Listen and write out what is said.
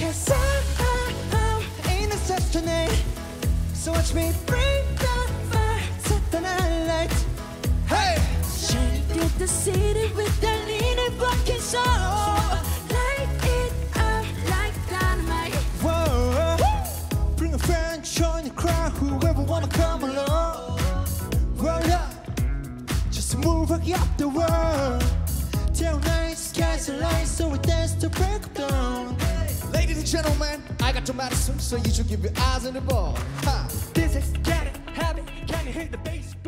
'Cause I'm in a destiny. So watch me bring the fire, set the night light. Hey! Shining through the city with the leading fucking soul. Light it up like dynamite. Whoa! Bring a friend, join the crowd, whoever wanna come along. Roll up, just move up the world. Till night, skies align, so we dance to break down. Ladies and gentlemen, I got your medicine, so you should keep your eyes on the ball. Ha. This is Get It, Have It, can you hear the bass?